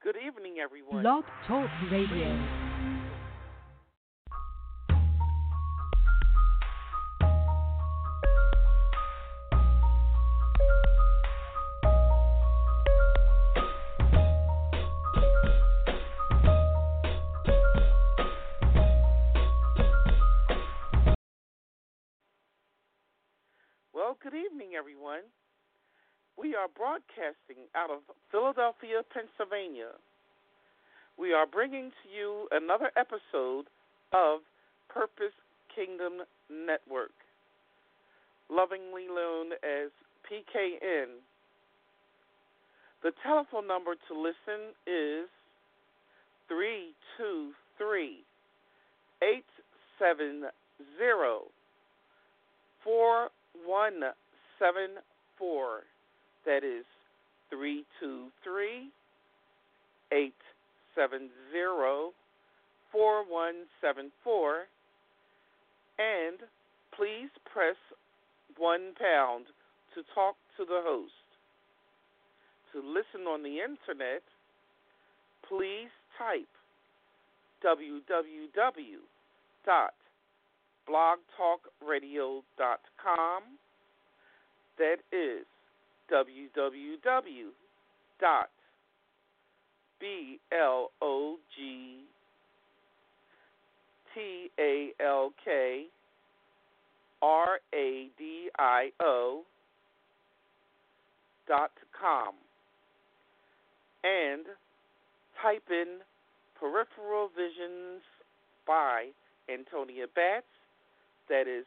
Good evening, everyone. Blog Talk Radio. Well, good evening, everyone. We are broadcasting out of Philadelphia, Pennsylvania. We are bringing to you another episode of Purpose Kingdom Network, lovingly known as PKN. The telephone number to listen is 323-870-4174. That is 323-870-4174. And please press 1 pound to talk to the host. To listen on the internet, please type www.blogtalkradio.com. That is blogtalkradio.com, and type in Peripheral Visions by Antonia Batts. That is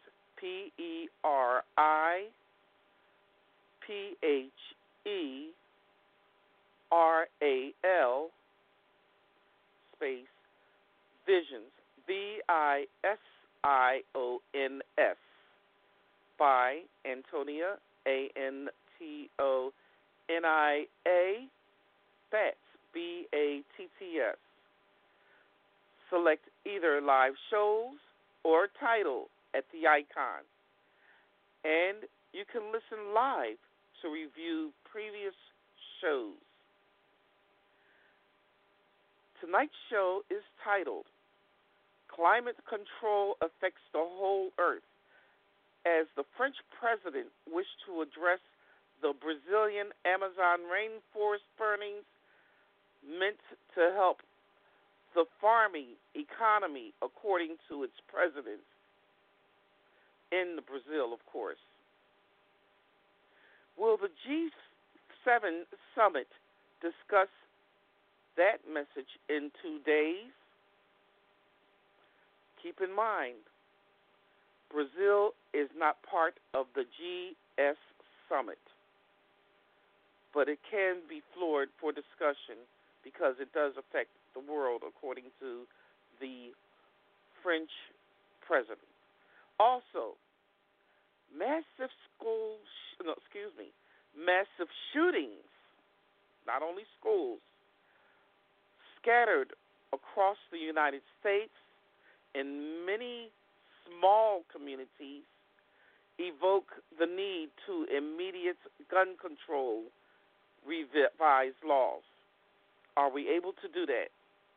PERIPHERAL space Visions, VISIONS, by Antonia, ANTONIA, Batts, BATTS. Select either live shows or title at the icon, and you can listen live to review previous shows. Tonight's show is titled Climate Control Affects the Whole Earth, as the French president wished to address the Brazilian Amazon rainforest burnings meant to help the farming economy, according to its president, in Brazil, of course. Will the G7 summit discuss that message in 2 days? Keep in mind, Brazil is not part of the GS summit, but it can be floored for discussion because it does affect the world, according to the French president. Also, massive shootings, not only schools, scattered across the United States in many small communities, evoke the need to immediate gun control revised laws. Are we able to do that?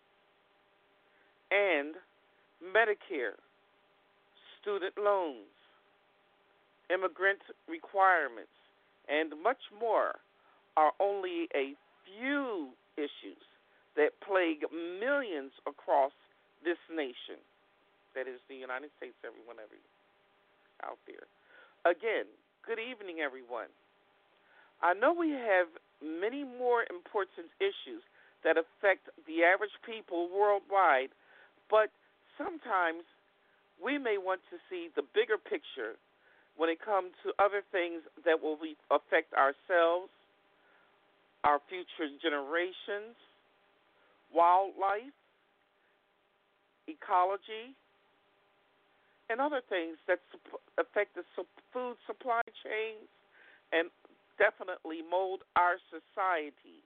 And Medicare, student loans, immigrant requirements, and much more are only a few issues that plague millions across this nation. That is the United States, everyone out there. Again, good evening, everyone. I know we have many more important issues that affect the average people worldwide, but sometimes we may want to see the bigger picture when it comes to other things that will affect ourselves, our future generations, wildlife, ecology, and other things that affect the food supply chains and definitely mold our society.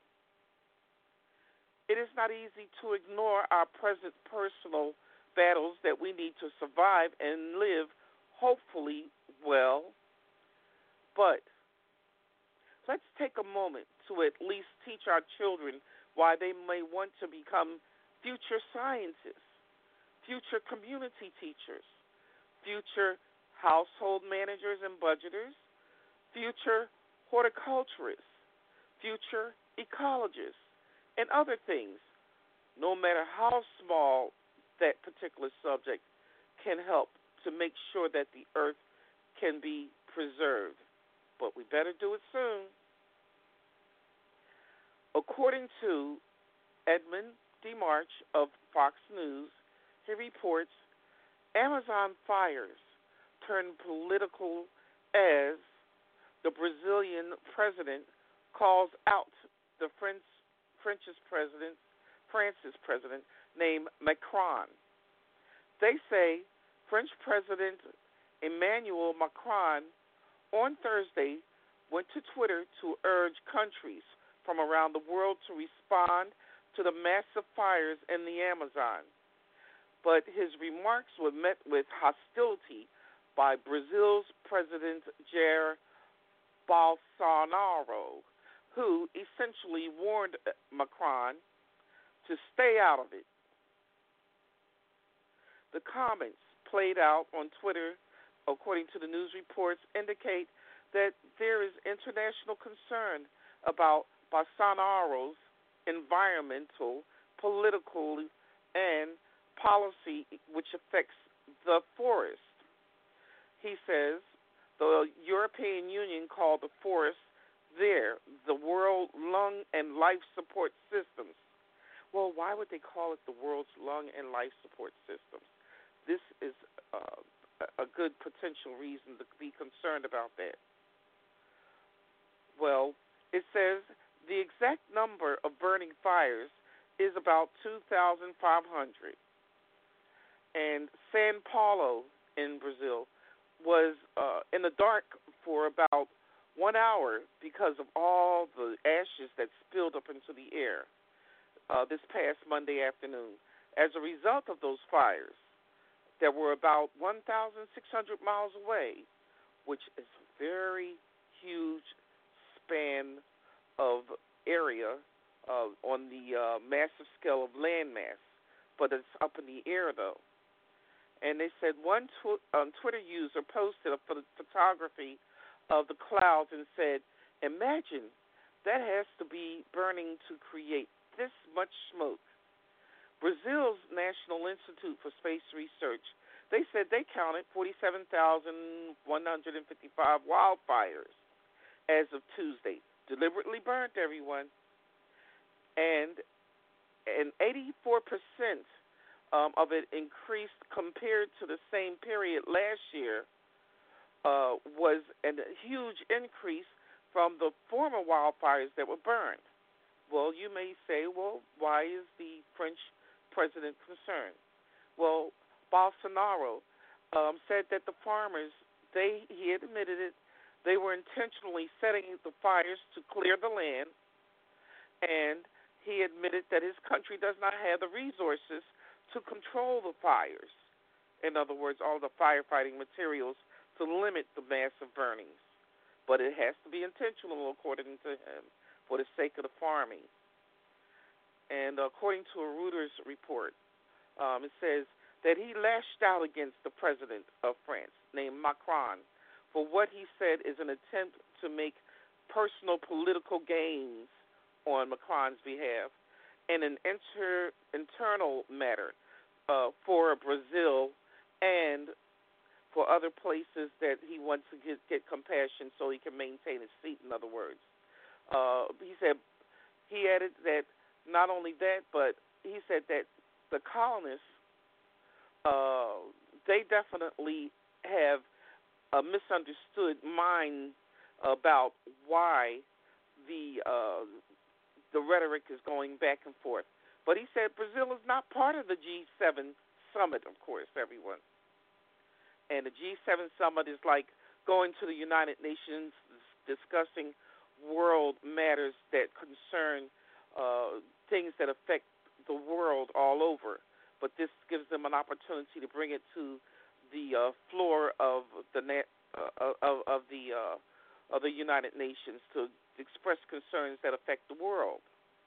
It is not easy to ignore our present personal battles that we need to survive and live, hopefully, well. But let's take a moment to at least teach our children why they may want to become future scientists, future community teachers, future household managers and budgeters, future horticulturists, future ecologists, and other things, no matter how small that particular subject can help to make sure that the earth can be preserved. But we better do it soon. According to Edmund DeMarch of Fox News, he reports Amazon fires turn political as the Brazilian president calls out the France's president named Macron. They say French President Emmanuel Macron on Thursday went to Twitter to urge countries from around the world to respond to the massive fires in the Amazon. But his remarks were met with hostility by Brazil's President Jair Bolsonaro, who essentially warned Macron to stay out of it. The comments played out on Twitter, according to the news reports, indicate that there is international concern about Bolsonaro's environmental, political, and policy which affects the forest. He says the European Union called the forest there the World Lung and Life Support Systems. Well, why would they call it the world's lung and life support systems? This is a good potential reason to be concerned about that. Well, it says the exact number of burning fires is about 2,500. And São Paulo in Brazil was in the dark for about 1 hour because of all the ashes that spilled up into the air this past Monday afternoon. As a result of those fires, that were about 1,600 miles away, which is a very huge span of area on the massive scale of landmass, but it's up in the air, though. And they said one Twitter user posted a photography of the clouds and said, imagine that has to be burning to create this much smoke. Brazil's National Institute for Space Research, they said they counted 47,155 wildfires as of Tuesday, deliberately burnt everyone. And 84% of it increased compared to the same period last year, was a huge increase from the former wildfires that were burned. Well, you may say, well, why is the French president concerned? Well, Bolsonaro said that the farmers, he admitted it, they were intentionally setting the fires to clear the land, and he admitted that his country does not have the resources to control the fires. In other words, all the firefighting materials to limit the massive burnings. But it has to be intentional, according to him, for the sake of the farming. And according to a Reuters report, it says that he lashed out against the president of France, named Macron, for what he said is an attempt to make personal political gains on Macron's behalf and an internal matter for Brazil and for other places that he wants to get compassion so he can maintain his seat, in other words. He added that not only that, but he said that the colonists, they definitely have a misunderstood mind about why the rhetoric is going back and forth. But he said Brazil is not part of the G7 summit, of course, everyone. And the G7 summit is like going to the United Nations, discussing world matters that concern things that affect the world all over. But this gives them an opportunity to bring it to the floor of the United Nations to expressed concerns that affect the world.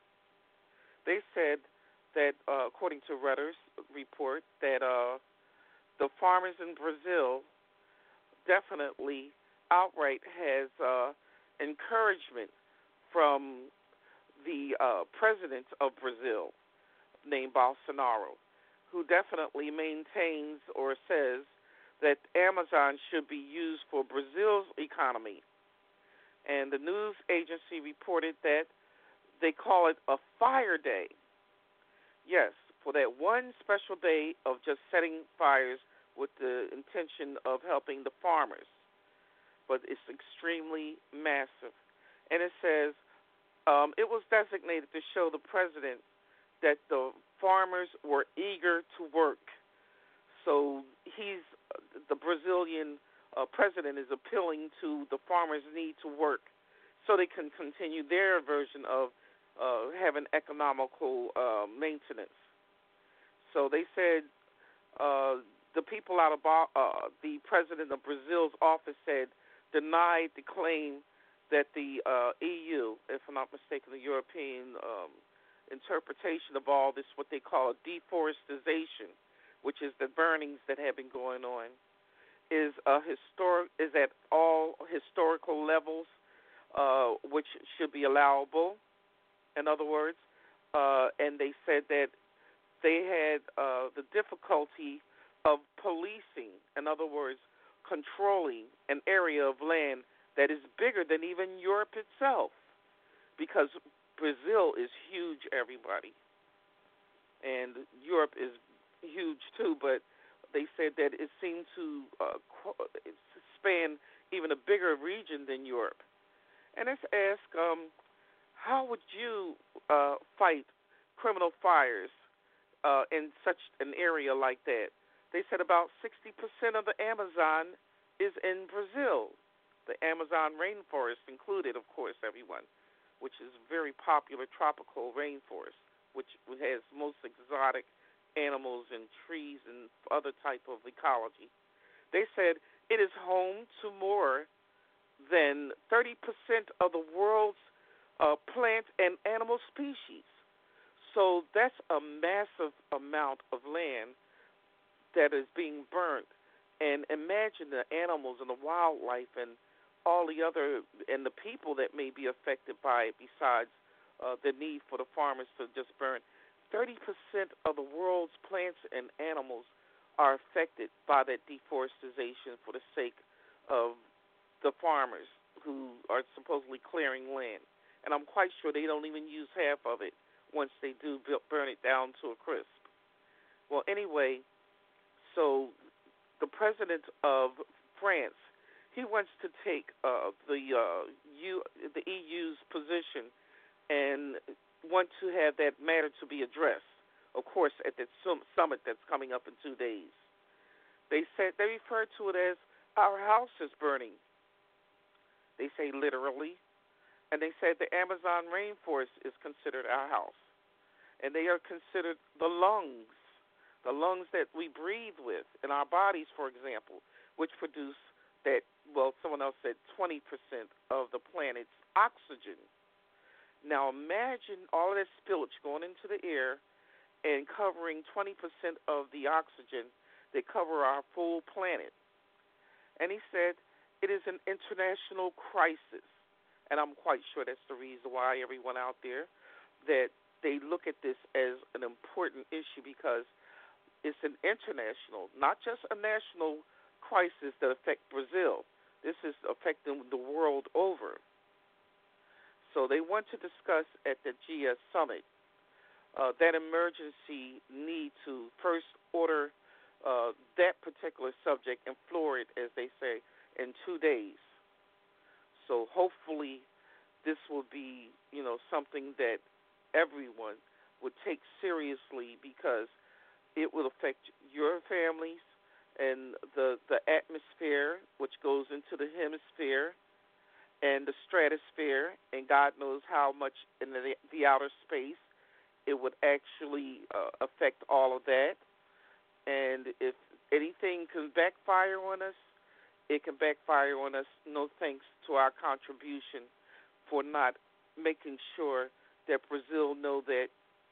They said that, according to Reuters report, that the farmers in Brazil definitely outright has encouragement from the president of Brazil, named Bolsonaro, who definitely maintains or says that Amazon should be used for Brazil's economy. And the news agency reported that they call it a fire day. Yes, for that one special day of just setting fires with the intention of helping the farmers. But it's extremely massive. And it says it was designated to show the president that the farmers were eager to work. So the Brazilian president is appealing to the farmers' need to work so they can continue their version of having economical maintenance. So they said the people out of the president of Brazil's office said denied the claim that the EU, if I'm not mistaken, the European interpretation of all this, what they call deforestation, which is the burnings that have been going on, is at all historical levels, which should be allowable. In other words, and they said that they had the difficulty of policing, in other words, controlling an area of land that is bigger than even Europe itself, because Brazil is huge, everybody, and Europe is huge too, but they said that it seemed to span even a bigger region than Europe. And let's ask, how would you fight criminal fires in such an area like that? They said about 60% of the Amazon is in Brazil. The Amazon rainforest included, of course, everyone, which is a very popular tropical rainforest, which has most exotic animals and trees and other type of ecology. They said it is home to more than 30% of the world's plant and animal species. So that's a massive amount of land that is being burnt. And imagine the animals and the wildlife and all the other, and the people that may be affected by it besides the need for the farmers to just burn. 30% of the world's plants and animals are affected by that deforestation for the sake of the farmers who are supposedly clearing land. And I'm quite sure they don't even use half of it once they do burn it down to a crisp. Well, anyway, so the president of France, he wants to take the EU's position and want to have that matter to be addressed, of course, at that summit that's coming up in 2 days. They refer to it as our house is burning. They say literally. And they said the Amazon rainforest is considered our house. And they are considered the lungs that we breathe with in our bodies, for example, which produce that, well, someone else said 20% of the planet's oxygen. Now imagine all of that spillage going into the air and covering 20% of the oxygen that cover our full planet. And he said it is an international crisis. And I'm quite sure that's the reason why everyone out there, that they look at this as an important issue, because it's an international, not just a national crisis that affects Brazil. This is affecting the world over. So they want to discuss at the GS Summit that emergency need to first order that particular subject and floor it, as they say, in 2 days. So hopefully this will be, something that everyone would take seriously, because it will affect your families and the atmosphere, which goes into the hemisphere and the stratosphere, and God knows how much in the outer space it would actually affect all of that. And if anything can backfire on us, it can backfire on us, no thanks to our contribution for not making sure that Brazil know that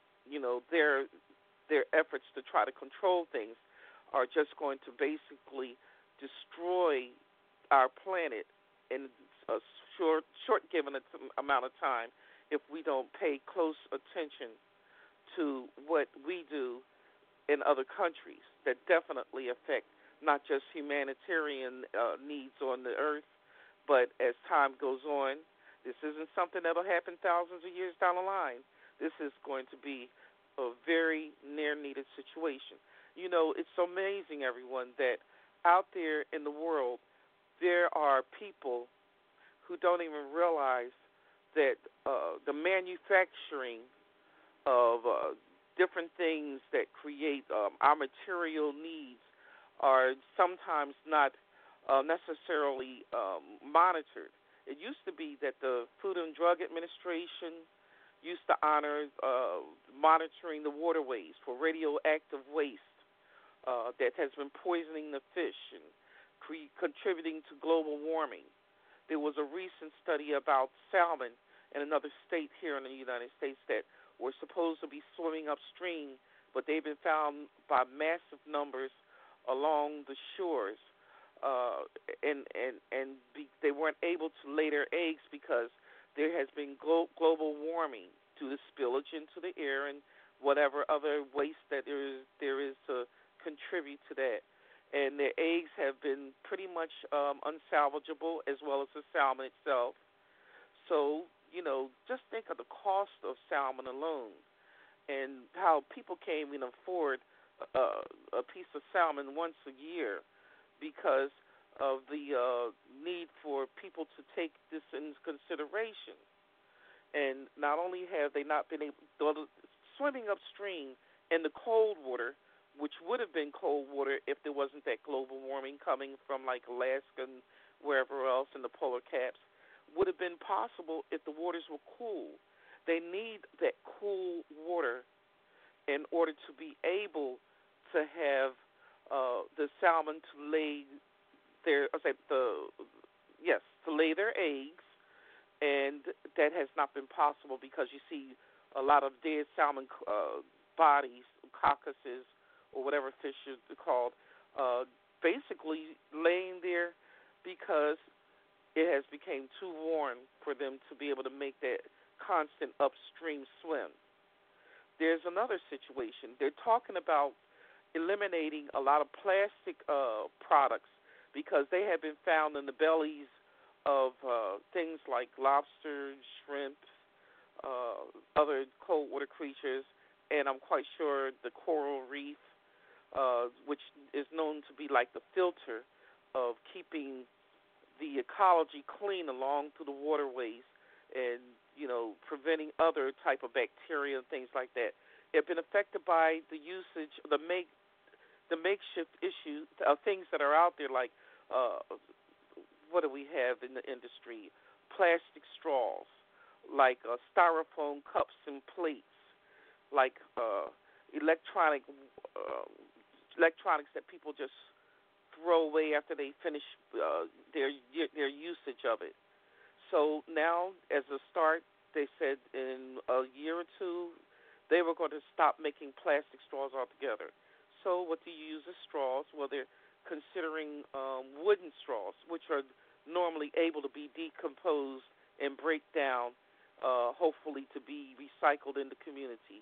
their efforts to try to control things are just going to basically destroy our planet in a short given amount of time if we don't pay close attention to what we do in other countries that definitely affect not just humanitarian needs on the earth, but as time goes on, this isn't something that'll happen thousands of years down the line. This is going to be a very near needed situation. It's so amazing, everyone, that out there in the world, there are people who don't even realize that the manufacturing of different things that create our material needs are sometimes not necessarily monitored. It used to be that the Food and Drug Administration used to honor monitoring the waterways for radioactive waste that has been poisoning the fish and contributing to global warming. There was a recent study about salmon in another state here in the United States that were supposed to be swimming upstream, but they've been found by massive numbers along the shores, they weren't able to lay their eggs because there has been global warming due to spillage into the air and whatever other waste that there is to contribute to that. And their eggs have been pretty much unsalvageable, as well as the salmon itself. So, just think of the cost of salmon alone and how people can't even afford a piece of salmon once a year because of the need for people to take this into consideration. And not only have they not been able swimming upstream in the cold water, which would have been cold water if there wasn't that global warming coming from like Alaska and wherever else in the polar caps, would have been possible if the waters were cool. They need that cool water in order to be able to have the salmon to lay to lay their eggs, and that has not been possible because you see a lot of dead salmon bodies, coccyces, or whatever fish is called, basically laying there because it has become too warm for them to be able to make that constant upstream swim. There's another situation. They're talking about eliminating a lot of plastic products because they have been found in the bellies of things like lobster, shrimp, other cold water creatures, and I'm quite sure the coral reef, which is known to be like the filter of keeping the ecology clean along through the waterways and, preventing other type of bacteria and things like that. Have been affected by the usage, the makeshift issue of things that are out there like what do we have in the industry? Plastic straws, like styrofoam cups and plates, like electronics that people just throw away after they finish their usage of it. So now, as a start, they said in a year or two they were going to stop making plastic straws altogether. So what do you use as straws? Well, they're considering wooden straws, which are normally able to be decomposed and break down, hopefully to be recycled in the community,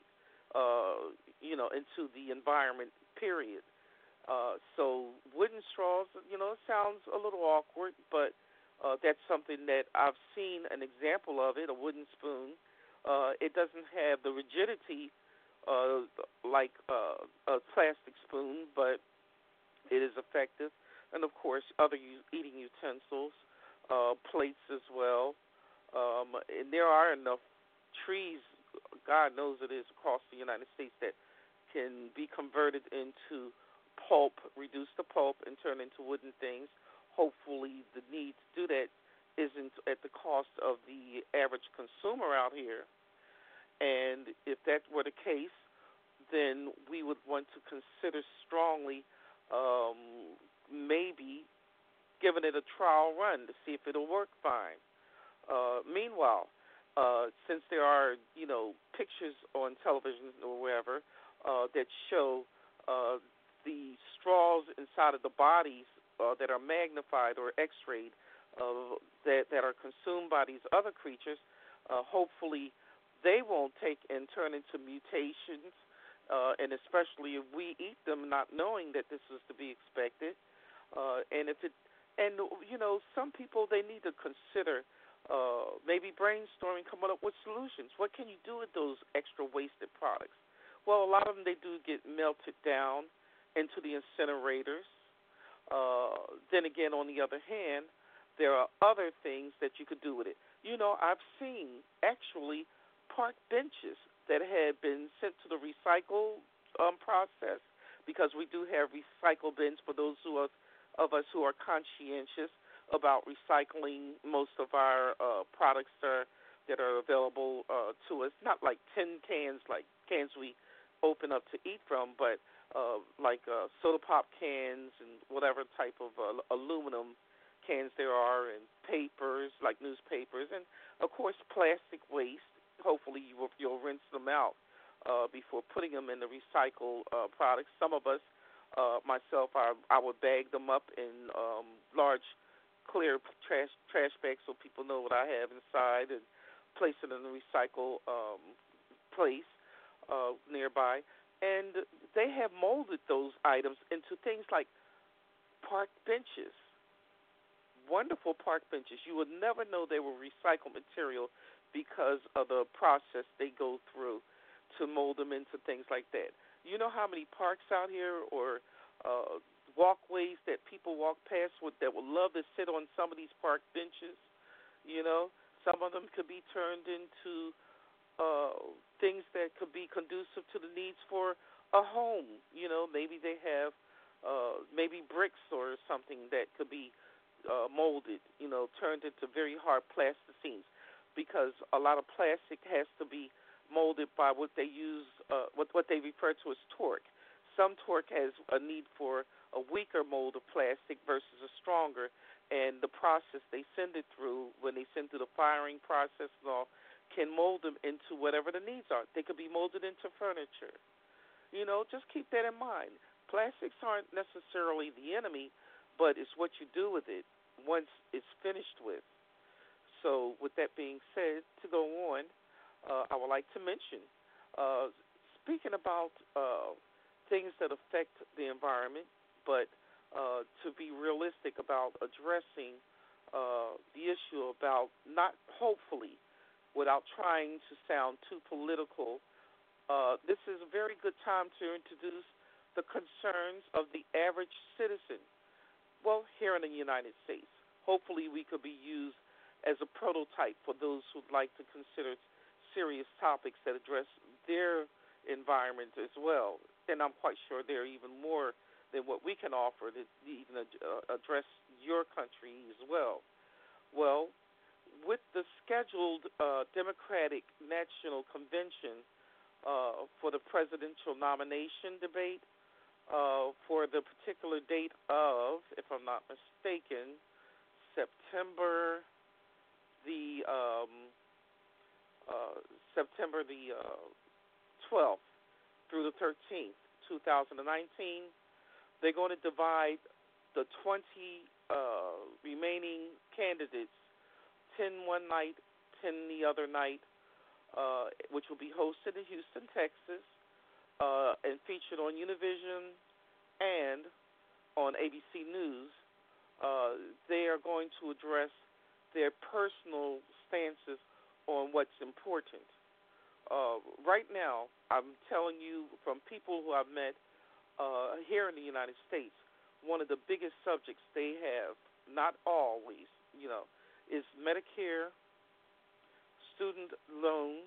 into the environment, period. So wooden straws, it sounds a little awkward, but that's something that I've seen an example of it, a wooden spoon. It doesn't have the rigidity like a plastic spoon, but it is effective. And, of course, other eating utensils, plates as well. And there are enough trees, God knows it is, across the United States that can be converted into pulp, reduce the pulp, and turn into wooden things. Hopefully the need to do that isn't at the cost of the average consumer out here. And if that were the case, then we would want to consider strongly maybe giving it a trial run to see if it'll work fine. Meanwhile, since there are pictures on television or wherever that show uh, the straws inside of the bodies that are magnified or X-rayed that are consumed by these other creatures, hopefully they won't take and turn into mutations, and especially if we eat them not knowing that this is to be expected, and if it and some people they need to consider maybe brainstorming, coming up with solutions. What can you do with those extra wasted products? Well, a lot of them they do get melted down into the incinerators. Then again, on the other hand, there are other things that you could do with it. I've seen actually park benches that had been sent to the recycle process because we do have recycle bins for those of us who are conscientious about recycling most of our products that are available to us. Not like tin cans, like cans we open up to eat from, but like soda pop cans and whatever type of aluminum cans there are, and papers like newspapers, and of course plastic waste. Hopefully you'll rinse them out before putting them in the recycle products. Some of us, myself, I would bag them up in large clear trash bags so people know what I have inside, and place it in the recycle place nearby. And they have molded those items into things like park benches, wonderful park benches. You would never know they were recycled material because of the process they go through to mold them into things like that. You know how many parks out here or walkways that people walk past that would love to sit on some of these park benches? Some of them could be turned into things that could be conducive to the needs for a home. Maybe they have maybe bricks or something that could be molded, turned into very hard plasticines, because a lot of plastic has to be molded by what they use, what they refer to as torque. Some torque has a need for a weaker mold of plastic versus a stronger, and the process they send it through, when they send through the firing process and all, can mold them into whatever the needs are. They could be molded into furniture. Just keep that in mind. Plastics aren't necessarily the enemy, but it's what you do with it once it's finished with. So, with that being said, to go on, I would like to mention, speaking about things that affect the environment, but to be realistic about addressing the issue about not hopefully, without trying to sound too political, this is a very good time to introduce the concerns of the average citizen. Well, here in the United States, hopefully we could be used as a prototype for those who'd like to consider serious topics that address their environment as well. And I'm quite sure there are even more than what we can offer to even address your country as well. Well, with the scheduled Democratic National Convention for the presidential nomination debate for the particular date of, if I'm not mistaken, September the 12th through the 13th, 2019. They're going to divide the 20 remaining candidates, 10 one night, 10 the other night, which will be hosted in Houston, Texas, and featured on Univision and on ABC News. They are going to address their personal stances on what's important. Right now, I'm telling you from people who I've met here in the United States, one of the biggest subjects they have, not always, is Medicare, student loans,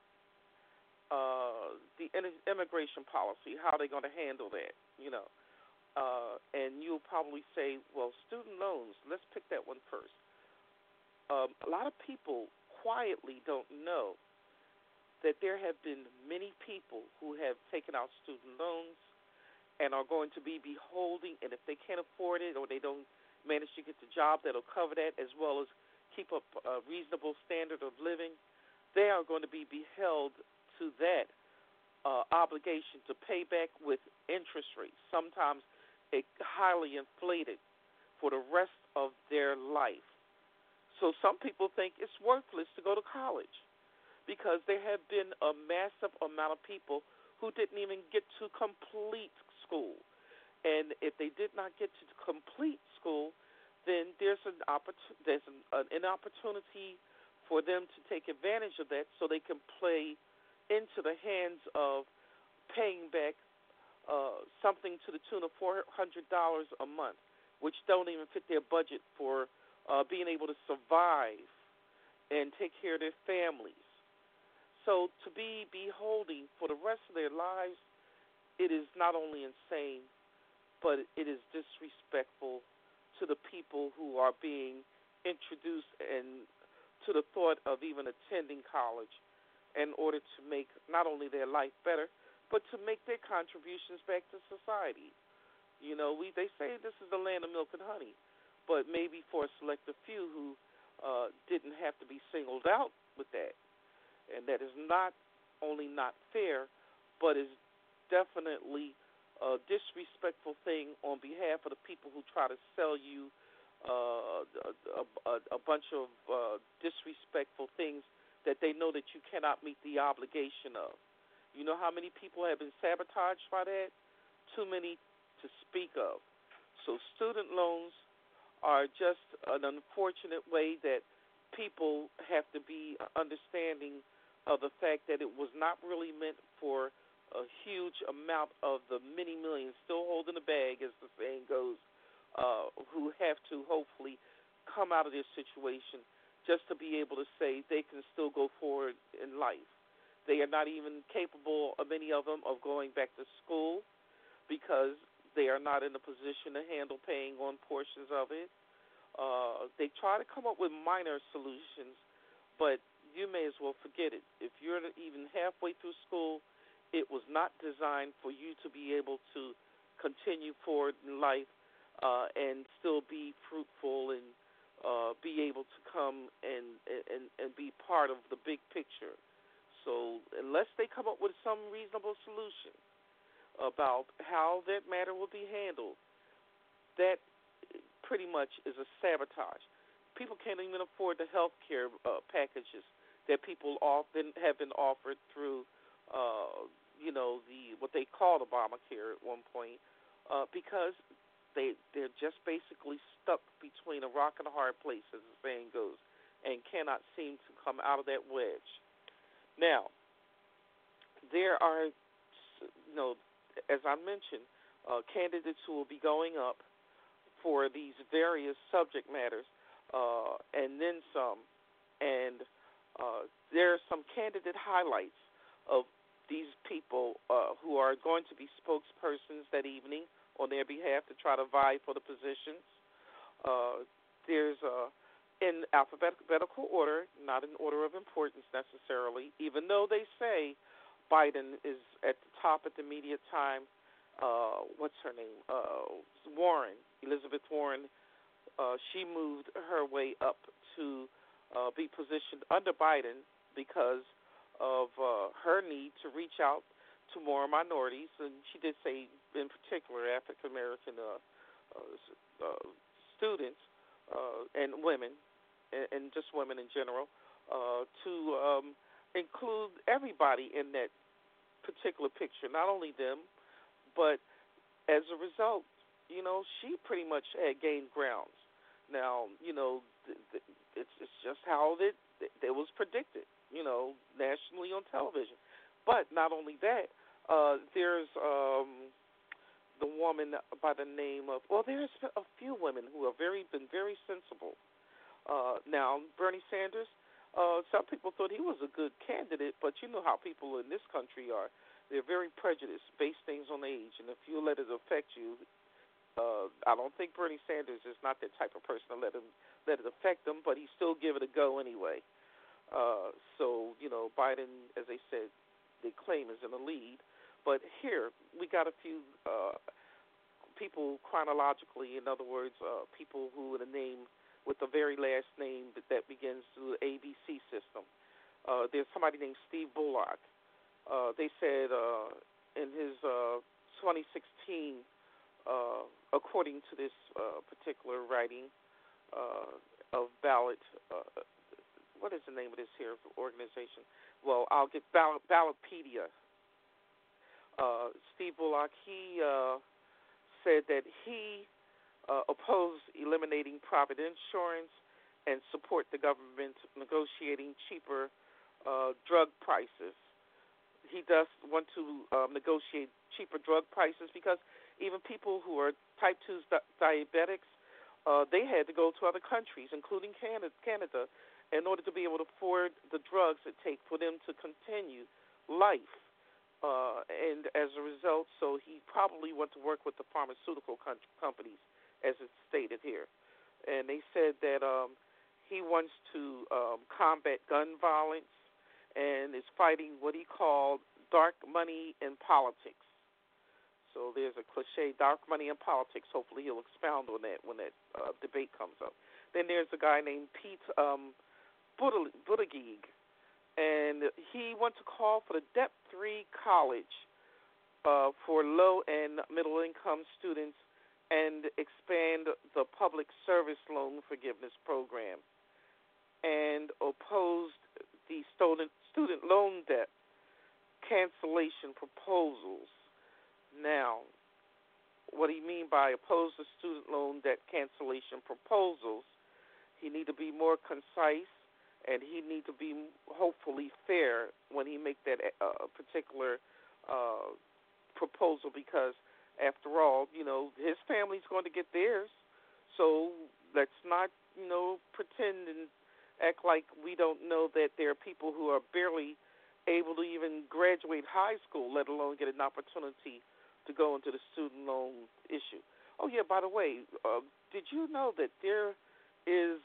the immigration policy, how they're going to handle that. And you'll probably say, well, student loans, let's pick that one first. A lot of people quietly don't know that there have been many people who have taken out student loans and are going to be beholding, and if they can't afford it or they don't manage to get the job that'll cover that, as well as keep up a reasonable standard of living, they are going to be held to that obligation to pay back with interest rates, sometimes highly inflated for the rest of their life. So some people think it's worthless to go to college because there have been a massive amount of people who didn't even get to complete school. And if they did not get to complete school, then there's an opportunity for them to take advantage of that so they can play into the hands of paying back something to the tune of $400 a month, which don't even fit their budget for being able to survive and take care of their families. So to be beholding for the rest of their lives, it is not only insane, but it is disrespectful to the people who are being introduced and to the thought of even attending college in order to make not only their life better, but to make their contributions back to society. You know, they say this is the land of milk and honey, but maybe for a selective few who didn't have to be singled out with that. And that is not only not fair, but is definitely a disrespectful thing on behalf of the people who try to sell you a bunch of disrespectful things that they know that you cannot meet the obligation of. You know how many people have been sabotaged by that? Too many to speak of. So student loans are just an unfortunate way that people have to be understanding of the fact that it was not really meant for a huge amount of the many millions still holding the bag, as the saying goes, who have to hopefully come out of this situation just to be able to say they can still go forward in life. They are not even capable, many of them, of going back to school because they are not in a position to handle paying on portions of it. They try to come up with minor solutions, but you may as well forget it. If you're even halfway through school, it was not designed for you to be able to continue forward in life and still be fruitful and be able to come and be part of the big picture. So unless they come up with some reasonable solution about how that matter will be handled, that pretty much is a sabotage. People can't even afford the health care packages that people often have been offered through, the what they called Obamacare at one point, because they're just basically stuck between a rock and a hard place, as the saying goes, and cannot seem to come out of that wedge. Now, there are, as I mentioned, candidates who will be going up for these various subject matters, and then some. And there are some candidate highlights of these people who are going to be spokespersons that evening on their behalf to try to vie for the positions. There's in alphabetical order, not in order of importance necessarily, even though they say Biden is at the top at the immediate time. What's her name? Warren, Elizabeth Warren. She moved her way up to be positioned under Biden because of her need to reach out to more minorities, and she did say, in particular, African American students and women, and just women in general, to include everybody in that particular picture, not only them, but as a result, she pretty much had gained grounds. Now, it's just how it was predicted, nationally on television. But not only that, there's the woman by the name of, there's a few women who have been very sensible. Now, Bernie Sanders, some people thought he was a good candidate, but you know how people in this country are. They're very prejudiced, base things on age, and if you let it affect you, I don't think Bernie Sanders is not that type of person to let it affect him, but he still give it a go anyway. So, Biden, as they said, they claim is in the lead. But here, we got a few people chronologically, in other words, people who in the name with the very last name that begins through the ABC system. There's somebody named Steve Bullock. They said in his 2016, according to this particular writing of ballot, what is the name of this here organization? Well, I'll get Ballotpedia. Steve Bullock, he said that he opposed eliminating private insurance and support the government negotiating cheaper drug prices. He does want to negotiate cheaper drug prices because even people who are type 2 diabetics, they had to go to other countries, including Canada, in order to be able to afford the drugs it takes for them to continue life. And as a result, so he probably wants to work with the pharmaceutical companies, as it's stated here. And they said that he wants to combat gun violence and is fighting what he called dark money in politics. So there's a cliche, dark money in politics. Hopefully he'll expound on that when that debate comes up. Then there's a guy named Pete Buttigieg, and he wants to call for the debt-free college for low- and middle-income students and expand the public service loan forgiveness program, and opposed the student loan debt cancellation proposals. Now, what do you mean by oppose the student loan debt cancellation proposals? He need to be more concise, and he need to be hopefully fair when he make that particular proposal, because after all, his family's going to get theirs. So let's not, pretend and act like we don't know that there are people who are barely able to even graduate high school, let alone get an opportunity to go into the student loan issue. Oh, yeah, by the way, did you know that there is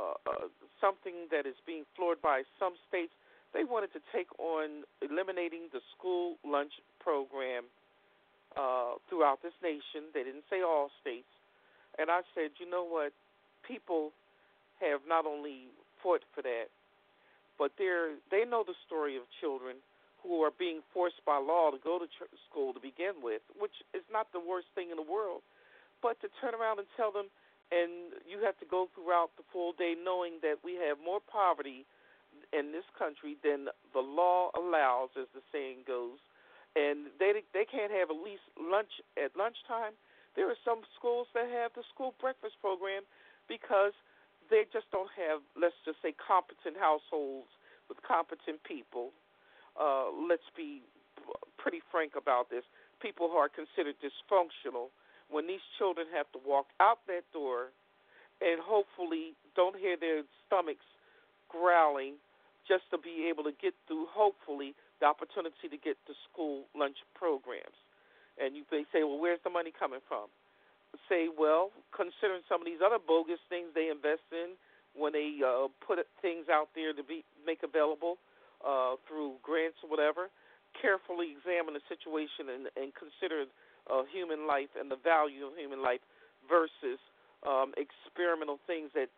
something that is being floored by some states? They wanted to take on eliminating the school lunch program throughout this nation. They didn't say all states. And I said, you know what? People have not only fought for that, but they know the story of children who are being forced by law to go to school to begin with, which is not the worst thing in the world, but to turn around and tell them, and you have to go throughout the full day knowing that we have more poverty in this country than the law allows, as the saying goes, and they can't have at least lunch at lunchtime. There are some schools that have the school breakfast program because they just don't have, let's just say, competent households with competent people. Let's be pretty frank about this. People who are considered dysfunctional, when these children have to walk out that door and hopefully don't hear their stomachs growling just to be able to get through, hopefully, the opportunity to get to school lunch programs. And they say, well, where's the money coming from? Say, well, considering some of these other bogus things they invest in when they put things out there to make available through grants or whatever, carefully examine the situation and consider human life and the value of human life versus experimental things that,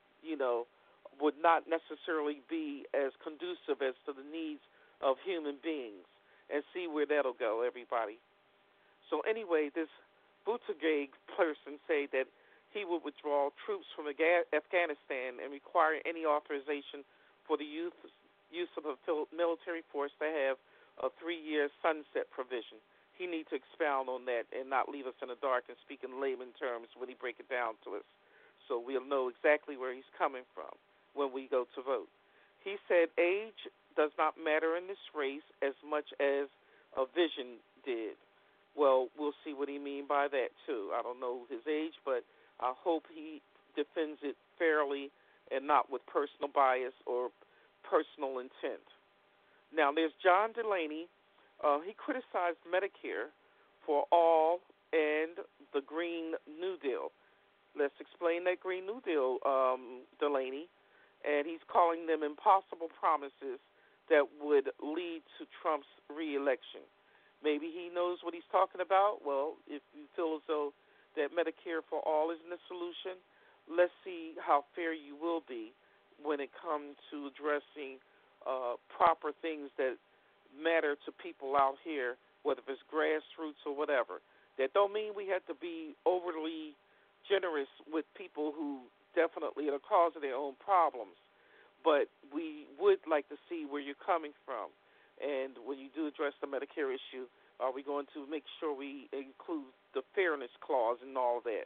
would not necessarily be as conducive as to the needs of human beings, and see where that'll go, everybody. So anyway, this Buttigieg person say that he would withdraw troops from Afghanistan and require any authorization for the use of a military force to have a 3-year sunset provision. He needs to expound on that and not leave us in the dark and speak in layman terms when he break it down to us, so we'll know exactly where he's coming from when we go to vote. He said age does not matter in this race as much as a vision did. Well, we'll see what he means by that, too. I don't know his age, but I hope he defends it fairly and not with personal bias or personal intent. Now, there's John Delaney. He criticized Medicare for all and the Green New Deal. Let's explain that Green New Deal, Delaney. And he's calling them impossible promises that would lead to Trump's reelection. Maybe he knows what he's talking about. Well, if you feel as though that Medicare for all isn't a solution, let's see how fair you will be when it comes to addressing proper things that matter to people out here, whether it's grassroots or whatever. That don't mean we have to be overly generous with people who definitely are the cause of their own problems, but we would like to see where you're coming from. And when you do address the Medicare issue, are we going to make sure we include the fairness clause and all that?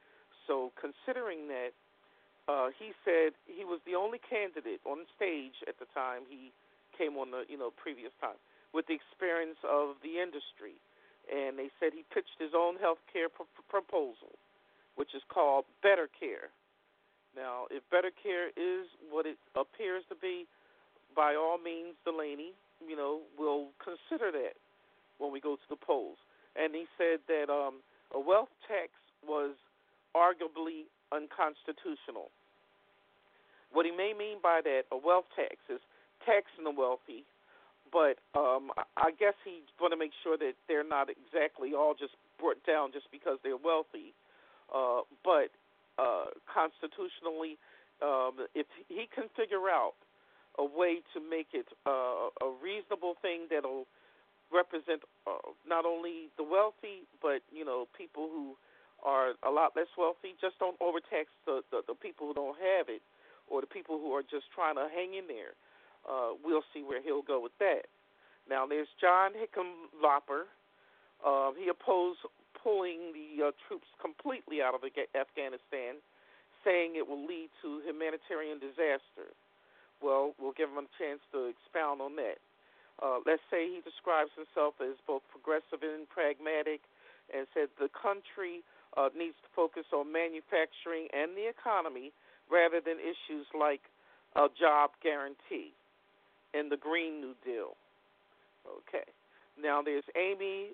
So considering that, he said he was the only candidate on stage at the time he came on the previous time with the experience of the industry, and they said he pitched his own health care proposal, which is called Better Care. Now, if Better Care is what it appears to be, by all means, Delaney, we'll consider that when we go to the polls. And he said that a wealth tax was arguably unconstitutional. What he may mean by that, a wealth tax, is taxing the wealthy, but I guess he's going to make sure that they're not exactly all just brought down just because they're wealthy. But constitutionally, if he can figure out a way to make it a reasonable thing that'll represent not only the wealthy, but people who are a lot less wealthy, just don't overtax the people who don't have it, or the people who are just trying to hang in there. We'll see where he'll go with that. Now, there's John Hickenlooper. He opposed pulling the troops completely out of Afghanistan, saying it will lead to humanitarian disaster. Well, we'll give him a chance to expound on that. Let's say he describes himself as both progressive and pragmatic, and said the country needs to focus on manufacturing and the economy rather than issues like a job guarantee and the Green New Deal. Okay. Now there's Amy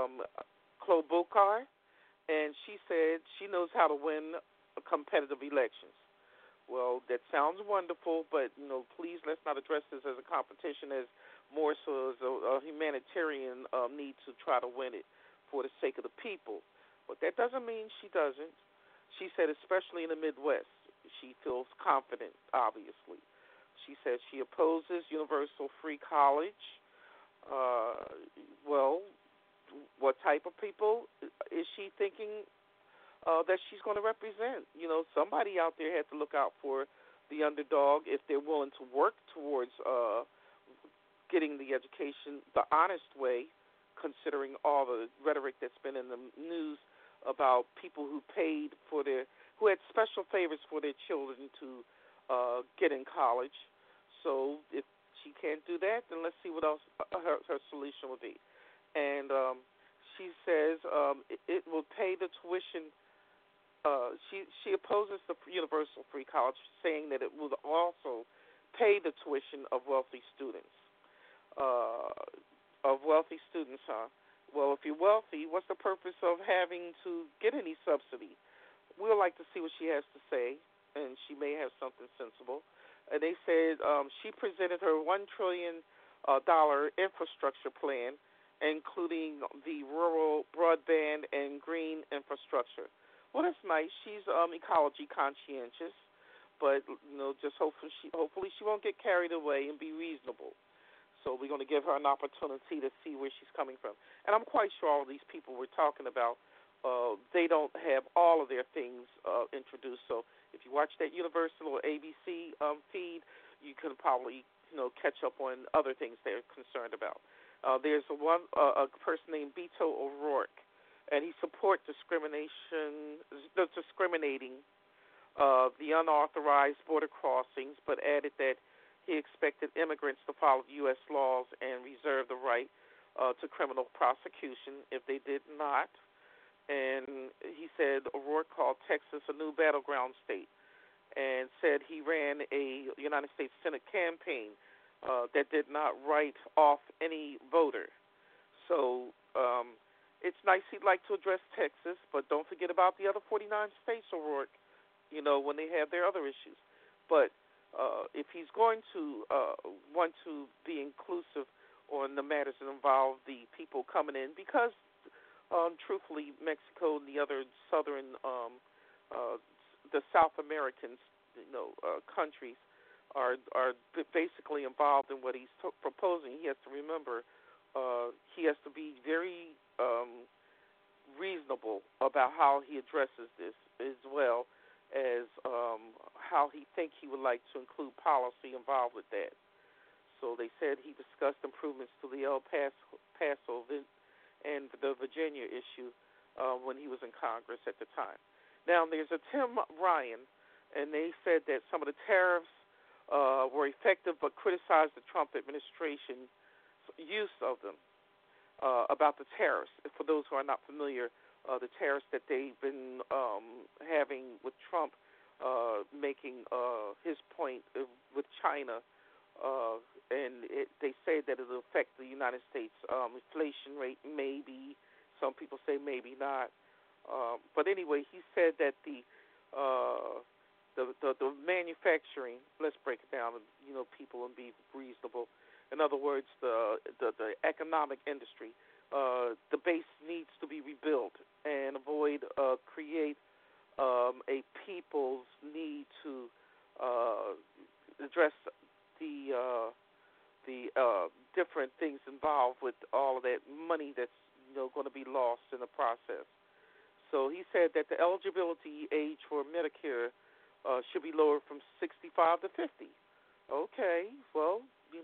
Klobuchar, and she said she knows how to win competitive elections. Well, that sounds wonderful, but please let's not address this as a competition, as more so as a humanitarian need to try to win it for the sake of the people. But that doesn't mean she doesn't. She said, especially in the Midwest, she feels confident, obviously. She says she opposes universal free college. Well, what type of people is she thinking that she's going to represent? Somebody out there had to look out for the underdog if they're willing to work towards getting the education the honest way, considering all the rhetoric that's been in the news about people who who had special favors for their children to get in college. So if she can't do that, then let's see what else her solution will be. And she says it will pay the tuition. She opposes the universal free college, saying that it will also pay the tuition of wealthy students. Well, if you're wealthy, what's the purpose of having to get any subsidy? We would like to see what she has to say, and she may have something sensible. They said she presented her $1 trillion infrastructure plan, including the rural broadband and green infrastructure. Well, that's nice. She's ecology conscientious, but just hopefully she won't get carried away and be reasonable. So we're going to give her an opportunity to see where she's coming from. And I'm quite sure all of these people we're talking about, they don't have all of their things introduced. So if you watch that Universal or ABC feed, you can probably catch up on other things they're concerned about. There's a person named Beto O'Rourke, and he supports discriminating the unauthorized border crossings, but added that he expected immigrants to follow U.S. laws and reserve the right to criminal prosecution if they did not. And he said O'Rourke called Texas a new battleground state, and said he ran a United States Senate campaign that did not write off any voter. So it's nice he'd like to address Texas, but don't forget about the other 49 states, O'Rourke, when they have their other issues. But if he's going to want to be inclusive on the matters that involve the people coming in, because truthfully, Mexico and the other southern the South American, countries are basically involved in what he's proposing. He has to remember, he has to be very reasonable about how he addresses this, as well as how he would like to include policy involved with that. So they said he discussed improvements to the El Paso and the Virginia issue when he was in Congress at the time. Now, there's a Tim Ryan, and they said that some of the tariffs were effective but criticized the Trump administration's use of them, about the tariffs. For those who are not familiar, the tariffs that they've been having with Trump making his point with China, and they say that it will affect the United States inflation rate, maybe. Some people say maybe not. But anyway, he said that the manufacturing, let's break it down, people, and be reasonable. In other words, the economic industry, the base needs to be rebuilt and create a people's need to address the different things involved with all of that money that's going to be lost in the process. So he said that the eligibility age for Medicare should be lowered from 65 to 50. Okay, well,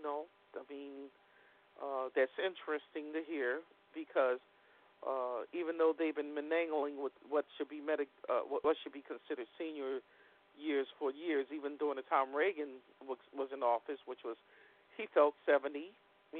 that's interesting to hear, because even though they've been menangling with what should be considered senior years for years, even during the time Reagan was in office, which was, he felt 70.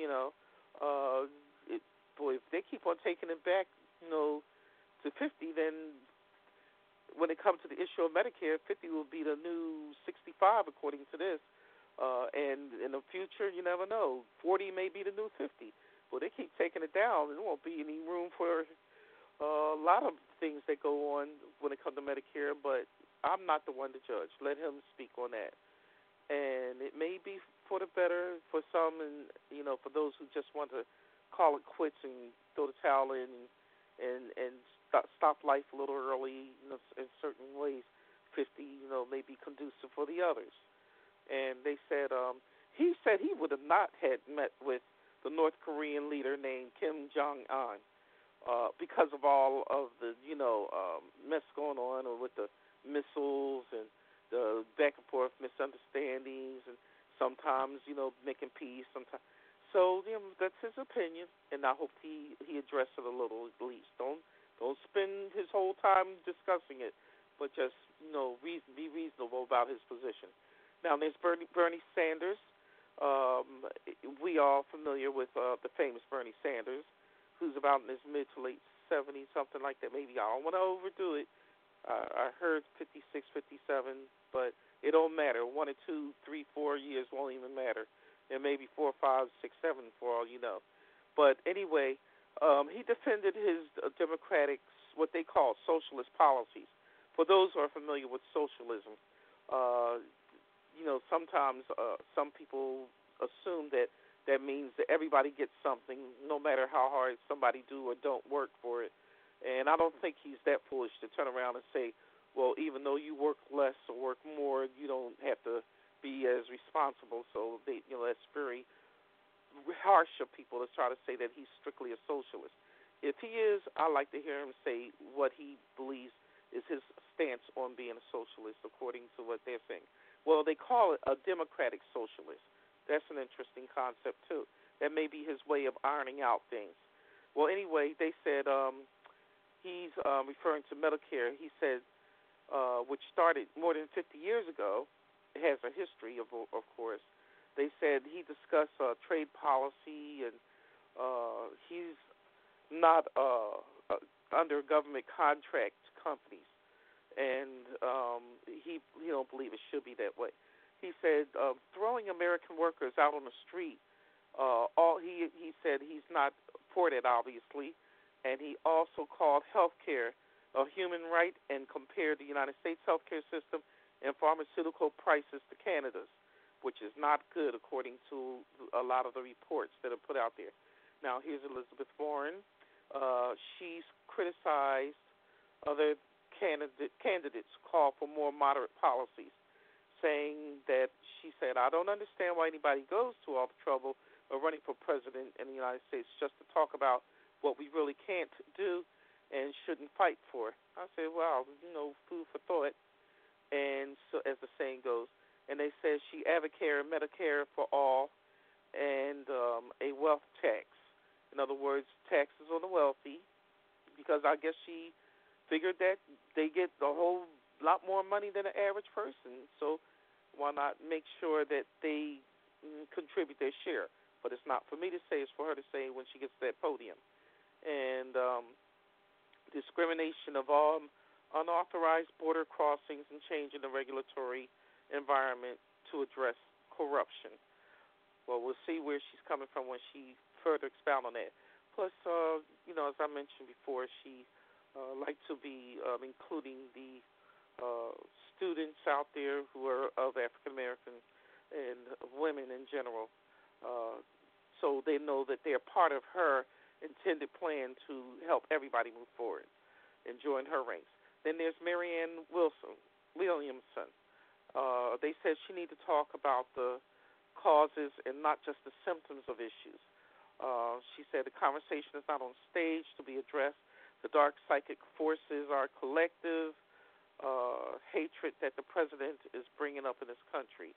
If they keep on taking it back, to 50, then when it comes to the issue of Medicare, 50 will be the new 65, according to this. And in the future, you never know. 40 may be the new 50. Well, they keep taking it down, and there won't be any room for a lot of things that go on when it comes to Medicare, but I'm not the one to judge. Let him speak on that. And it may be for the better for some, and, for those who just want to call it quits and throw the towel in and stop life a little early, in certain ways. 50, may be conducive for the others. And they said, he said he would have not had met with the North Korean leader named Kim Jong-un because of all of the, mess going on with the missiles and the back and forth misunderstandings, and sometimes, making peace, sometimes. So, that's his opinion, and I hope he addressed it a little, at least. Don't spend his whole time discussing it, but just, be reasonable about his position. Now, there's Bernie Sanders. We are familiar with the famous Bernie Sanders, who's about in his mid to late 70s, something like that. Maybe I don't want to overdo it. I heard 56, 57, but it don't matter. 1 or 2, 3, 4 years won't even matter. And maybe 4, 5, 6, 7 for all you know. But anyway, he defended his democratic, what they call socialist policies. For those who are familiar with socialism, sometimes some people assume that means that everybody gets something, no matter how hard somebody do or don't work for it. And I don't think he's that foolish to turn around and say, well, even though you work less or work more, you don't have to be as responsible. So that's very harsh of people to try to say that he's strictly a socialist. If he is, I like to hear him say what he believes is his stance on being a socialist, according to what they're saying. Well, they call it a democratic socialist. That's an interesting concept, too. That may be his way of ironing out things. Well, anyway, they said he's referring to Medicare. He said, which started more than 50 years ago, it has a history, of course. They said he discussed trade policy, and he's not under government contract companies, and he don't believe it should be that way. He said throwing American workers out on the street. He said he's not for that, obviously, and he also called health care a human right and compared the United States healthcare system and pharmaceutical prices to Canada's, which is not good according to a lot of the reports that are put out there. Now, here's Elizabeth Warren. She's criticized other candidates call for more moderate policies, saying that she said, I don't understand why anybody goes to all the trouble of running for president in the United States just to talk about what we really can't do and shouldn't fight for. I said, wow, food for thought. And so, as the saying goes, and they said she advocated Medicare for all and a wealth tax. In other words, taxes on the wealthy, because I guess she figured that they get a whole lot more money than the average person. So why not make sure that they contribute their share? But it's not for me to say; it's for her to say when she gets to that podium. And discrimination of all unauthorized border crossings and changing the regulatory environment to address corruption. Well, we'll see where she's coming from when she further expound on that. Plus, as I mentioned before, she liked to be including the students out there who are of African American and women in general, so they know that they're part of her intended plan to help everybody move forward and join her ranks. Then there's Marianne Williamson. They said she needed to talk about the causes and not just the symptoms of issues. She said the conversation is not on stage to be addressed. The dark psychic forces are collective hatred that the president is bringing up in this country.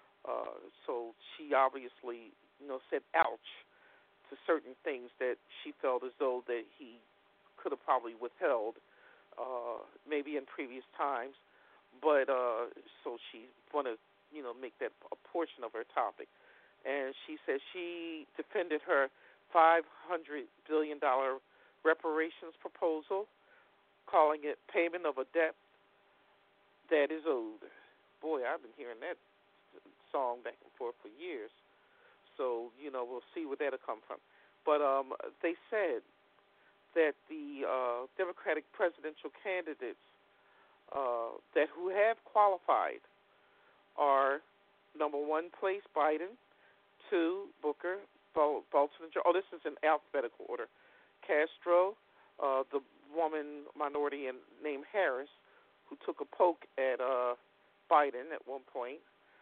So she obviously, said ouch to certain things that she felt as though that he could have probably withheld maybe in previous times. But so she want to, make that a portion of her topic. And she said she defended her $500 billion reparations proposal, calling it payment of a debt that is owed. Boy, I've been hearing that song back and forth for years. So, we'll see where that'll come from. But they said that the Democratic presidential candidates that who have qualified are, number one place, Biden, two, Booker, Bolton, oh, this is in alphabetical order, Castro, the woman minority named Harris, who took a poke at Biden at one point,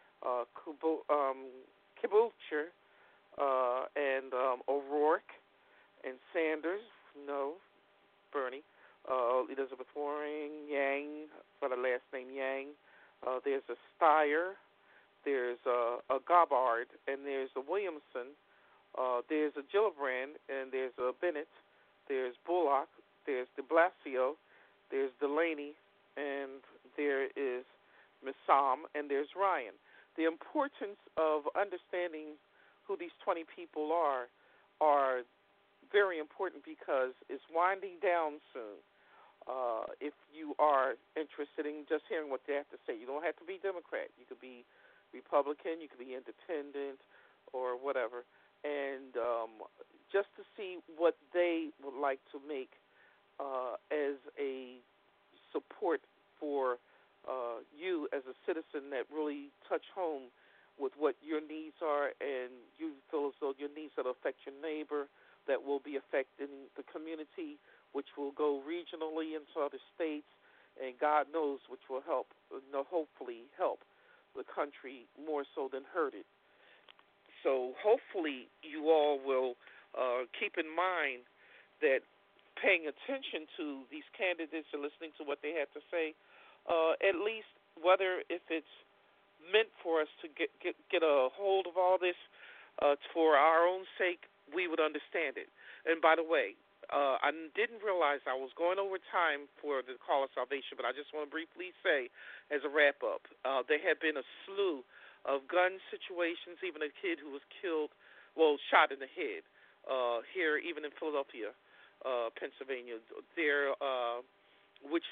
Klobuchar, and O'Rourke, and Sanders, no, Bernie, Elizabeth Warren, Yang, for the last name Yang. There's a Steyer, there's a Gabbard, and there's a Williamson. There's a Gillibrand, and there's a Bennett. There's Bullock, there's de Blasio, there's Delaney, and there is Missam, and there's Ryan. The importance of understanding who these 20 people are very important because it's winding down soon. If you are interested in just hearing what they have to say, you don't have to be Democrat. You could be Republican, you could be independent, or whatever. And just to see what they would like to make as a support for you as a citizen that really touch home with what your needs are, and you feel as though your needs that affect your neighbor, that will be affecting the community, which will go regionally into other states, and God knows which will help, hopefully help the country more so than hurt it. So hopefully you all will keep in mind that paying attention to these candidates and listening to what they have to say, at least whether if it's meant for us to get a hold of all this for our own sake, we would understand it. And by the way, I didn't realize I was going over time for the call of salvation, but I just want to briefly say, as a wrap-up, there have been a slew of gun situations, even a kid who was shot in the head, here, even in Philadelphia, Pennsylvania, there, which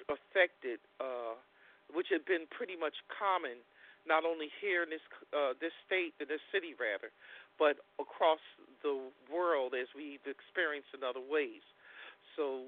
had been pretty much common, not only here in this state, in this city rather, but across the world as we've experienced in other ways. So,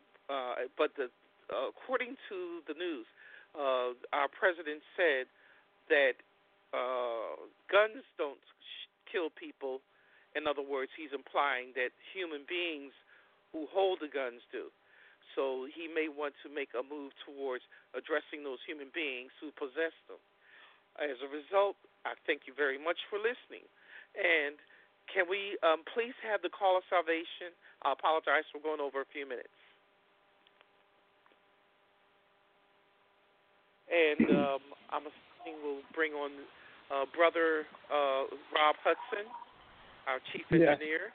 according to the news, our president said that guns don't kill people. In other words, he's implying that human beings who hold the guns do. So he may want to make a move towards addressing those human beings who possess them. As a result, I thank you very much for listening. And can we please have the call of salvation? I apologize for going over a few minutes. And I'm assuming we'll bring on Brother Rob Hudson, our chief Yeah. engineer.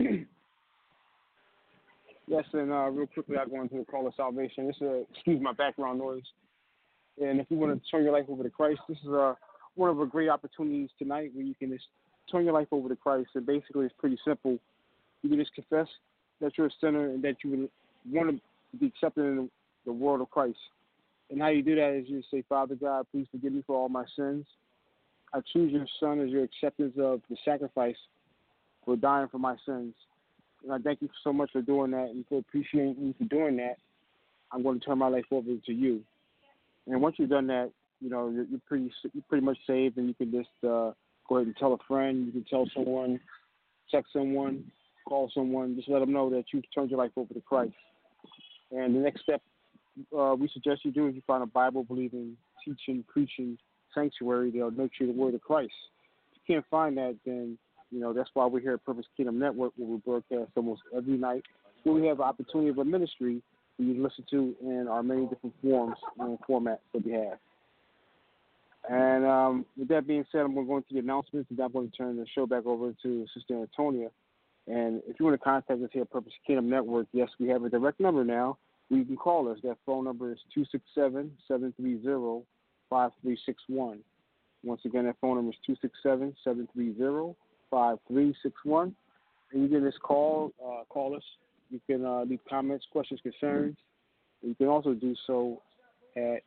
Yes, and real quickly, I'll go into the call of salvation. This is excuse my background noise. And if you want to turn your life over to Christ, this is one of the great opportunities tonight where you can just turn your life over to Christ. And basically, it's pretty simple. You can just confess that you're a sinner and that you would want to be accepted in the world of Christ. And how you do that is you say, Father God, please forgive me for all my sins. I choose your Son as your acceptance of the sacrifice for dying for my sins. And I thank you so much for doing that and for appreciating me for doing that. I'm going to turn my life over to you. And once you've done that, you're pretty much saved, and you can just go ahead and tell a friend. You can tell someone, text someone, call someone. Just let them know that you've turned your life over to Christ. And the next step we suggest you do is you find a Bible-believing, teaching, preaching sanctuary that'll nurture the word of Christ. If you can't find that, then that's why we're here at Purpose Kingdom Network, where we broadcast almost every night. Where we have an opportunity of a ministry for you to listen to in our many different forms and formats that we have. And with that being said, I'm going to go into the announcements, and I'm going to turn the show back over to Sister Antonia. And if you want to contact us here at Purpose Kingdom Network, yes, we have a direct number now where you can call us. That phone number is 267-730-5361. Once again, that phone number is 267-730-5361. And you can just call us. You can leave comments, questions, concerns. And you can also do so at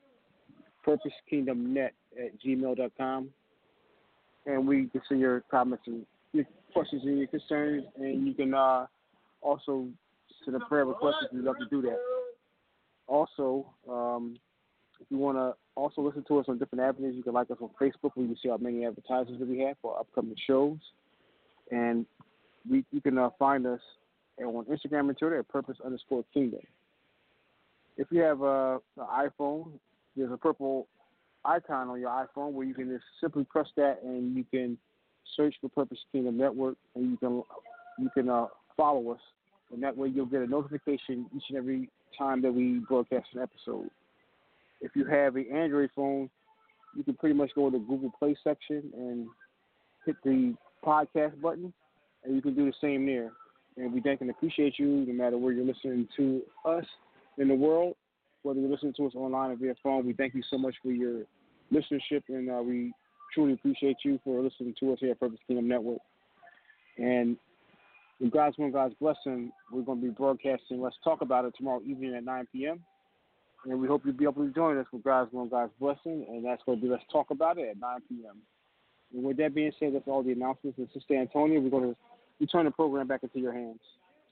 purposekingdomnet@gmail.com. And we can see your comments and your questions and your concerns. And you can also send a prayer request if you'd love to do that. Also, if you want to also listen to us on different avenues, you can like us on Facebook, where you can see how many advertisements that we have for our upcoming shows. And you can find us on Instagram and Twitter at Purpose_Kingdom. If you have an iPhone, there's a purple icon on your iPhone where you can just simply press that, and you can search for Purpose Kingdom Network, and you can follow us, and that way you'll get a notification each and every time that we broadcast an episode. If you have an Android phone, you can pretty much go to the Google Play section and hit the podcast button, and you can do the same there. And we thank and appreciate you no matter where you're listening to us in the world, whether you're listening to us online or via phone. We thank you so much for your listenership, and we truly appreciate you for listening to us here at Purpose Kingdom Network. And with God's will and God's blessing, we're going to be broadcasting Let's Talk About It tomorrow evening at 9 p.m. And we hope you'll be able to join us with God's will and God's blessing, and that's going to be Let's Talk About It at 9 p.m. And with that being said, that's all the announcements. And Sister Antonia, we're going to return the program back into your hands.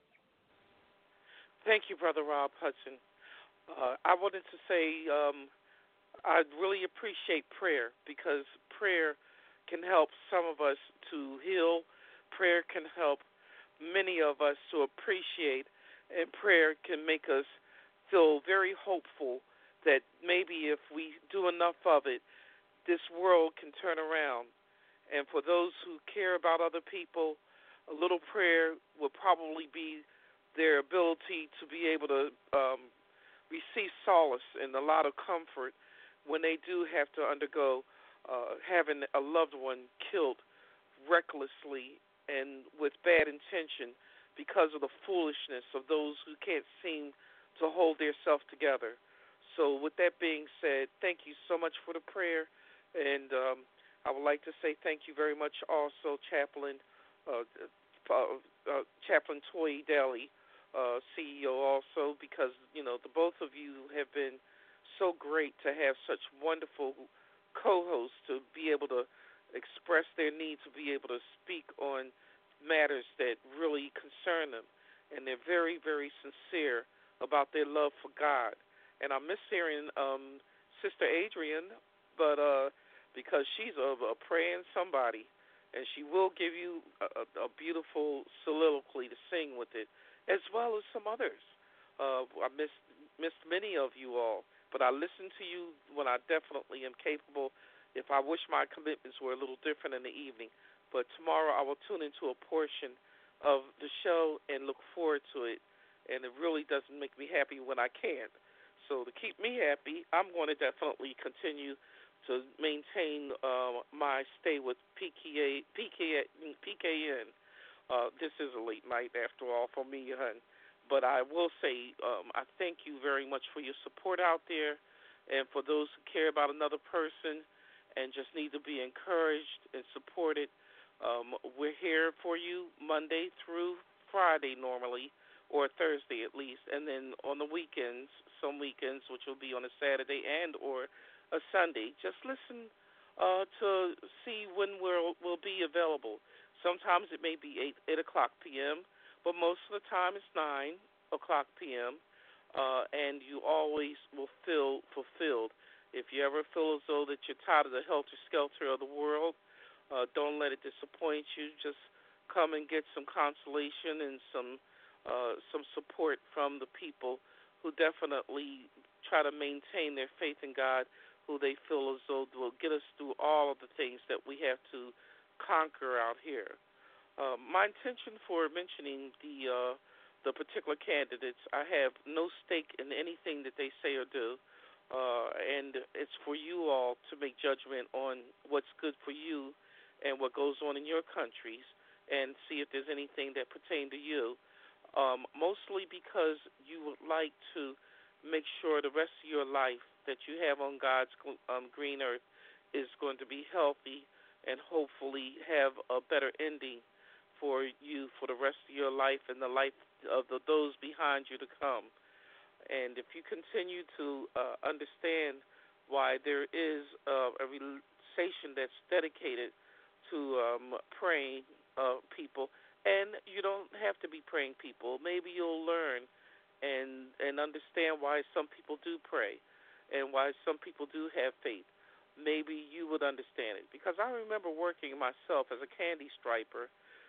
Thank you, Brother Rob Hudson. I wanted to say I really appreciate prayer, because prayer can help some of us to heal. Prayer can help many of us to appreciate, and prayer can make us feel very hopeful that maybe if we do enough of it, this world can turn around. And for those who care about other people, a little prayer will probably be their ability to be able to receive solace and a lot of comfort when they do have to undergo having a loved one killed recklessly and with bad intention because of the foolishness of those who can't seem to hold their self together. So with that being said, thank you so much for the prayer, and I would like to say thank you very much also, Chaplain Toy Daly, CEO also, because, the both of you have been so great to have such wonderful co-hosts to be able to express their need to be able to speak on matters that really concern them. And they're very, very sincere about their love for God. And I miss hearing Sister Adrian, but because she's a praying somebody, and she will give you a beautiful soliloquy to sing with it, as well as some others. I missed many of you all, but I listen to you when I definitely am capable. If I wish my commitments were a little different in the evening, but tomorrow I will tune into a portion of the show and look forward to it. And it really doesn't make me happy when I can't. So to keep me happy, I'm going to definitely continue to maintain my stay with PKN. This is a late night after all for me, hun. But I will say I thank you very much for your support out there, and for those who care about another person and just need to be encouraged and supported. We're here for you Monday through Friday normally, or Thursday at least, and then on the weekends, some weekends, which will be on a Saturday and or a Sunday. Just listen to see when we'll be available. Sometimes it may be 8 o'clock p.m., but most of the time it's 9 o'clock p.m., and you always will feel fulfilled. If you ever feel as though that you're tired of the helter-skelter of the world, don't let it disappoint you. Just come and get some consolation and some support from the people who definitely try to maintain their faith in God, who they feel as though will get us through all of the things that we have to conquer out here. My intention for mentioning the particular candidates, I have no stake in anything that they say or do, and it's for you all to make judgment on what's good for you and what goes on in your countries, and see if there's anything that pertain to you. Mostly because you would like to make sure the rest of your life that you have on God's green earth is going to be healthy and hopefully have a better ending for you for the rest of your life and the life of those behind you to come. And if you continue to understand why there is a station that's dedicated to praying people, and you don't have to be praying people. Maybe you'll learn and understand why some people do pray and why some people do have faith. Maybe you would understand it. Because I remember working myself as a candy striper,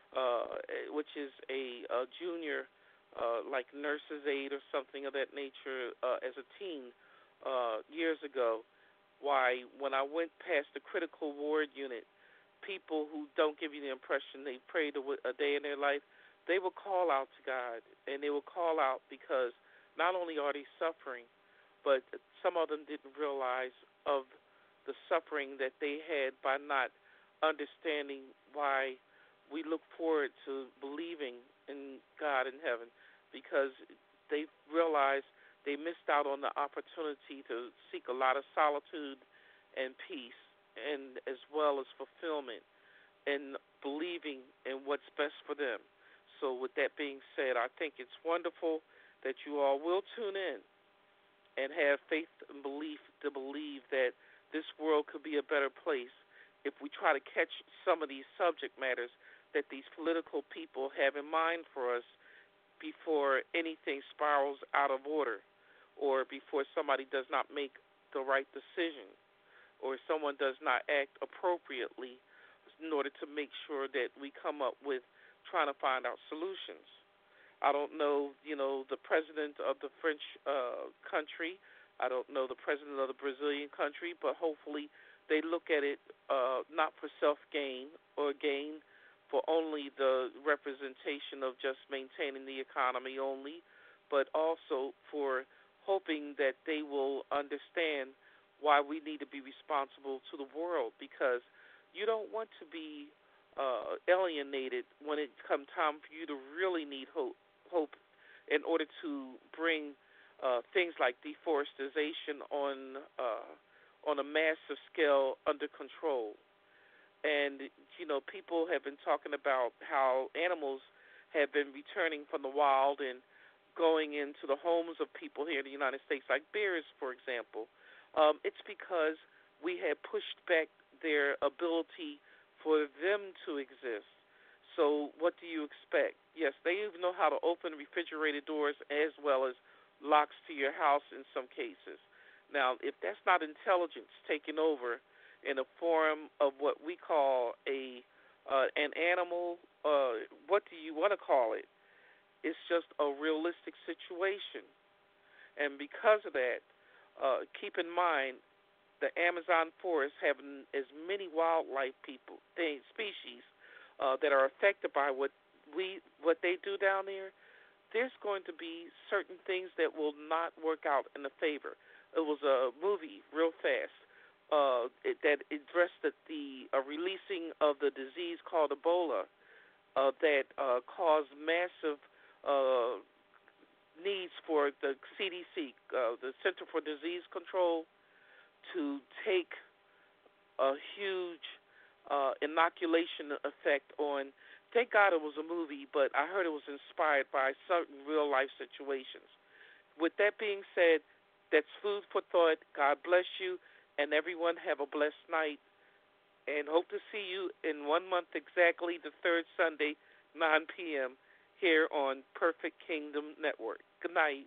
which is a junior, like nurse's aide or something of that nature, as a teen years ago. Why, when I went past the critical ward unit, people who don't give you the impression they prayed a day in their life, they will call out to God, and they will call out because not only are they suffering, but some of them didn't realize of the suffering that they had by not understanding why we look forward to believing in God in heaven, because they realized they missed out on the opportunity to seek a lot of solitude and peace, and as well as fulfillment and believing in what's best for them. So with that being said, I think it's wonderful that you all will tune in and have faith and belief to believe that this world could be a better place if we try to catch some of these subject matters that these political people have in mind for us before anything spirals out of order, or before somebody does not make the right decision, or someone does not act appropriately in order to make sure that we come up with trying to find out solutions. I don't know, the president of the French country. I don't know the president of the Brazilian country, but hopefully they look at it not for self-gain or gain for only the representation of just maintaining the economy only, but also for hoping that they will understand why we need to be responsible to the world, because you don't want to be alienated when it comes time for you to really need hope in order to bring things like deforestation on a massive scale under control. And, people have been talking about how animals have been returning from the wild and going into the homes of people here in the United States, like bears, for example. It's because we had pushed back their ability for them to exist. So what do you expect? Yes, they even know how to open refrigerator doors as well as locks to your house in some cases. Now, if that's not intelligence taking over in a form of what we call an animal, what do you want to call it? It's just a realistic situation. And because of that, keep in mind the Amazon forest having as many wildlife species that are affected by what they do down there. There's going to be certain things that will not work out in the favor. It was a movie, real fast, that addressed the releasing of the disease called Ebola that caused massive needs for the CDC, the Center for Disease Control, to take a huge inoculation effect on. Thank God it was a movie, but I heard it was inspired by certain real-life situations. With that being said, that's food for thought. God bless you, and everyone have a blessed night. And hope to see you in 1 month exactly, the third Sunday, 9 p.m., here on Perfect Kingdom Network. Good night.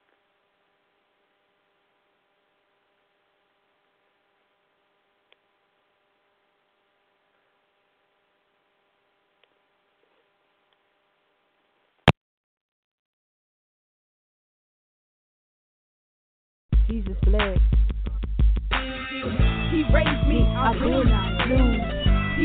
Jesus bled. He raised me, I will not lose.